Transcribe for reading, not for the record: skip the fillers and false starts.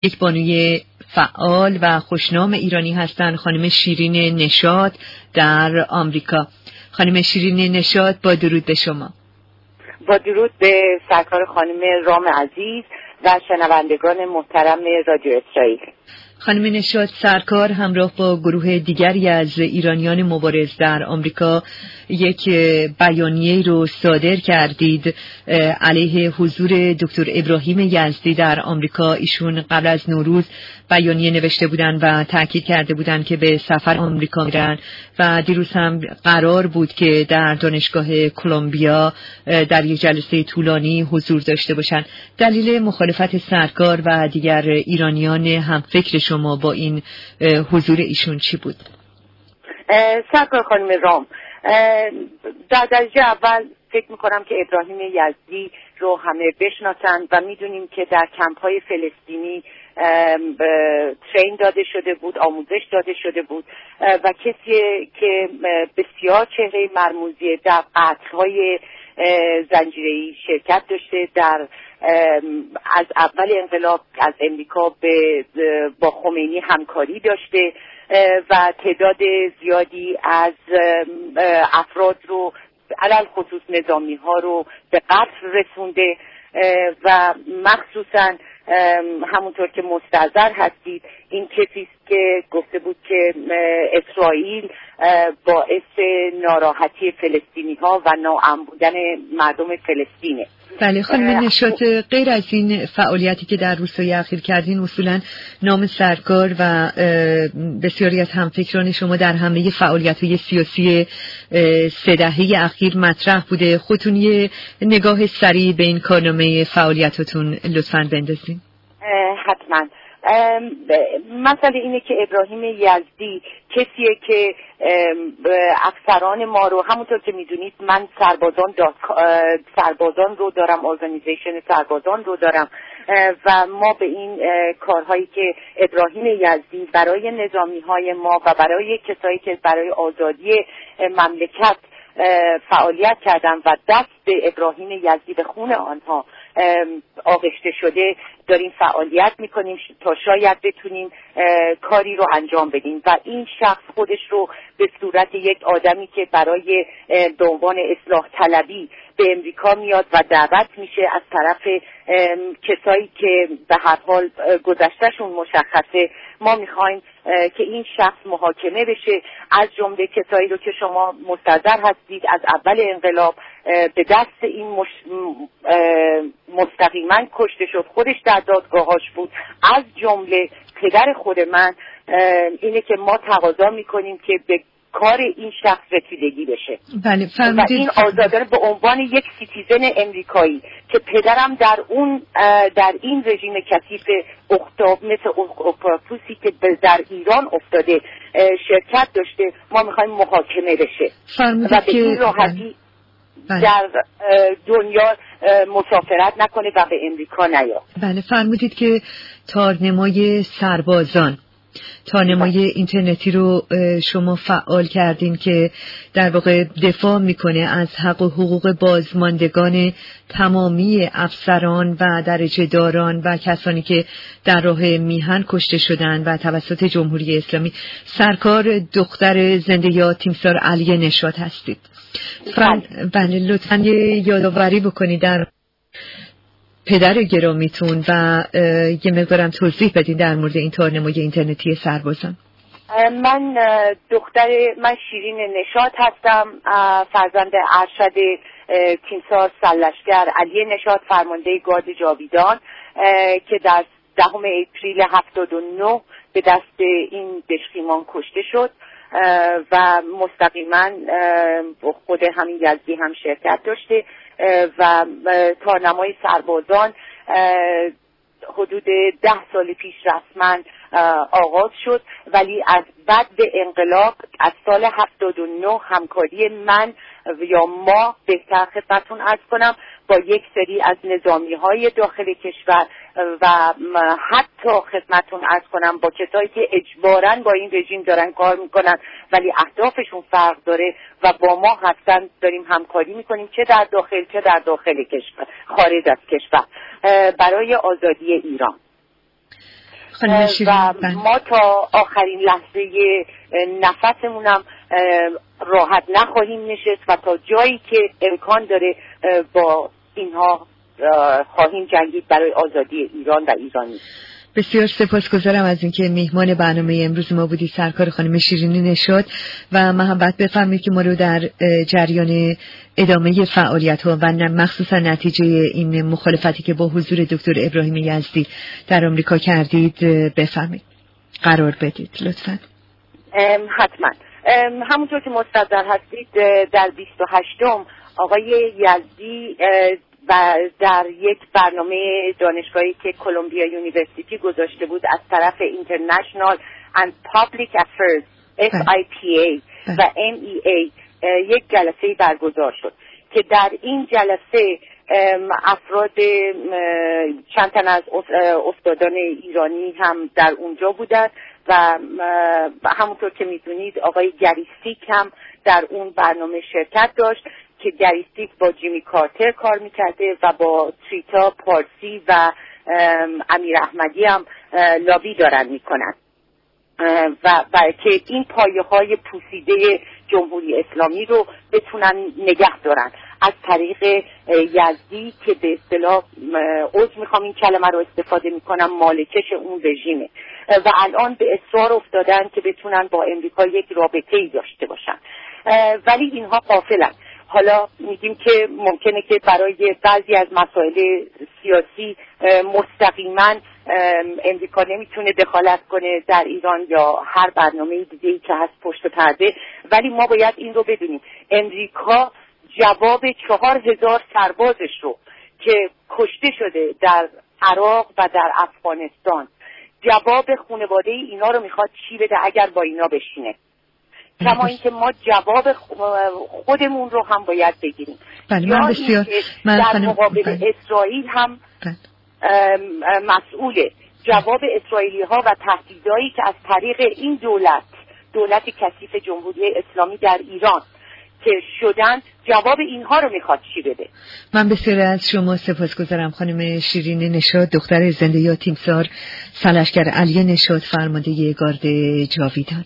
یک بانوی فعال و خوشنام ایرانی هستند، خانم شیرین نشاط در آمریکا. خانم شیرین نشاط، با درود به شما. با درود به سرکار خانم رام عزیز و شنوندگان محترم رادیو اسرائیل. خانم نشاط، سرکار همراه با گروه دیگری از ایرانیان مبارز در آمریکا یک بیانیه رو صادر کردید علیه حضور دکتر ابراهیم یزدی در آمریکا. ایشون قبل از نوروز بیانیه نوشته بودن و تاکید کرده بودن که به سفر آمریکا میرن و دیروز هم قرار بود که در دانشگاه کلمبیا در یک جلسه طولانی حضور داشته باشن. دلیل مخالفت سرکار و دیگر ایرانیان همفکر شما با این حضور ایشون چی بود؟ سرکار خانم رام، در درجه اول فکر میکنم که ابراهیم یزدی رو همه بشناسند و میدونیم که در کمپ‌های فلسطینی ترین داده شده بود، آموزش داده شده بود و کسی که بسیار چهره مرموزی در قتل‌های زنجیره‌ای شرکت داشته، در از اول انقلاب از امریکا با خمینی همکاری داشته و تعداد زیادی از افراد رو علل خصوص نظامی ها رو به قتل رسونده و مخصوصا همونطور که مستحضر هستید این کسی است که گفته بود که اسرائیل باعث ناراحتی فلسطینی ها و ناامن بودن مردم فلسطینه. بله خانم نشاط، غیر از این فعالیتی که در روزهای اخیر کردین، اصولا نام سرکار و بسیاری از همفکران شما در همه فعالیت‌های سیاسی 3 دهه اخیر مطرح بوده. خودتون یه نگاه سریع به این کارنامه فعالیتاتون لطفاً بندازین. حتما. مسئله اینه که ابراهیم یزدی کسیه که افسران ما رو، همونطور که میدونید من سربازان رو دارم، ارگانیزیشن سربازان رو دارم و ما به این کارهایی که ابراهیم یزدی برای نظامی های ما و برای کسایی که برای آزادی مملکت فعالیت کردن و دست ابراهیم یزدی به خون آنها آغشته شده داریم فعالیت میکنیم تا شاید بتونیم کاری رو انجام بدیم و این شخص خودش رو به صورت یک آدمی که برای به عنوان اصلاح طلبی به امریکا میاد و دعوت میشه از طرف کسایی که به هر حال گذشتهشون مشخصه. ما میخوایم که این شخص محاکمه بشه، از جمله کسایی رو که شما مستحضر هستید از اول انقلاب به دست این مستقیما کشته شد، خودش در دادگاهاش بود، از جمله پدر خود من. اینه که ما تقاضا میکنیم که به کار این شخص رسیدگی بشه. بله، و این آزادانه به عنوان یک سیتیزن امریکایی که پدرم در این رژیم کثیف مثل اختاپوسی که در ایران افتاده شرکت داشته، ما میخوایم محاکمه بشه و به این راحتی در دنیا مسافرت نکنه و به امریکا نیاد. بله، فرمودید که تارنمای سربازان، تارنمای اینترنتی رو شما فعال کردین که در واقع دفاع میکنه از حق و حقوق بازماندگان تمامی افسران و درجه داران و کسانی که در راه میهن کشته شدن و توسط جمهوری اسلامی. سرکار دختر زنده یاد تیمسار علی نشاط هستید. بله، لطفاً یادآوری بکنید در پدر گرامیتون و یه مقدارم توضیح بدین در مورد این تارنمای اینترنتی سربازان. من شیرین نشاط هستم، فرزند ارشد تیمسار سرلشکر علی نشاط، فرمانده گارد جاویدان که در 10 اپریل 79 به دست این دشخیمان کشته شد و مستقیما خود همین یزدی هم شرکت داشته و تارنمای سربازان حدود 10 سال پیش رسما آغاز شد، ولی از بعد انقلاب از سال 79 همکاری من یا ما بهتر خدمتتون عرض کنم با یک سری از نظامی‌های داخل کشور و حتی خدمتتون عرض کنم با کسایی که اجباراً با این رژیم دارن کار میکنن ولی اهدافشون فرق داره و با ما هستن، داریم همکاری میکنیم چه در داخل چه در داخل کشور، خارج از کشور، برای آزادی ایران. و ما تا آخرین لحظه نفسمونم راحت نخواهیم نشست و تا جایی که امکان داره با اینها خواهیم جنگید برای آزادی ایران و ایرانی. بسیار سپاسگزارم از اینکه میهمان برنامه امروز ما بودی سرکار خانم شیرینی نشاط و محبت بفرمایید که ما رو در جریان ادامه فعالیت‌ها و مخصوصا نتیجه این مخالفتی که با حضور دکتر ابراهیم یزدی در آمریکا کردید بفرمایید قرار بدید لطفاً. حتما. همونطور که مستحضر هستید در 28م آقای یزدی و در یک برنامه دانشگاهی که کلمبیا یونیورسیتی گذاشته بود از طرف International and Public Affairs FIPA و MEA یک جلسه برگزار شد که در این جلسه افراد چند تن از استادان ایرانی هم در اونجا بودند و همونطور که میدونید آقای گریستیک هم در اون برنامه شرکت داشت که گریستیک با جیمی کارتر کار میکرده و با تریتا پارسی و امیر احمدی هم لابی دارن میکنن و که این پایه‌های پوسیده جمهوری اسلامی رو بتونن نگه دارن از طریق یزدی که به اصطلاح عذر میخوام این کلمه رو استفاده میکنم مالکش اون رژیمه و الان به اصرار افتادن که بتونن با امریکا یک رابطه‌ای داشته باشن ولی اینها غافلن. حالا میگیم که ممکنه که برای بعضی از مسائل سیاسی مستقیما امریکا نمیتونه دخالت کنه در ایران یا هر برنامه دیگه‌ای که هست پشت پرده، ولی ما باید این رو بدونیم امریکا جواب 4000 سربازش رو که کشته شده در عراق و در افغانستان جواب خانواده اینا رو میخواد چی بده اگر با اینا بشینه، کما اینکه ما جواب خودمون رو هم باید بگیریم. من بسیار در مقابل اسرائیل هم مسئوله جواب اسرائیلی ها و تهدیدایی که از طریق این دولت کثیف جمهوری اسلامی در ایران که شدن جواب اینها رو میخواد چی بده. من بسیار از شما سپاسگزارم خانم شیرین نشاط دختر زنده یا تیمسار سالشگر علی نشاط فرمانده گارد جاویدان.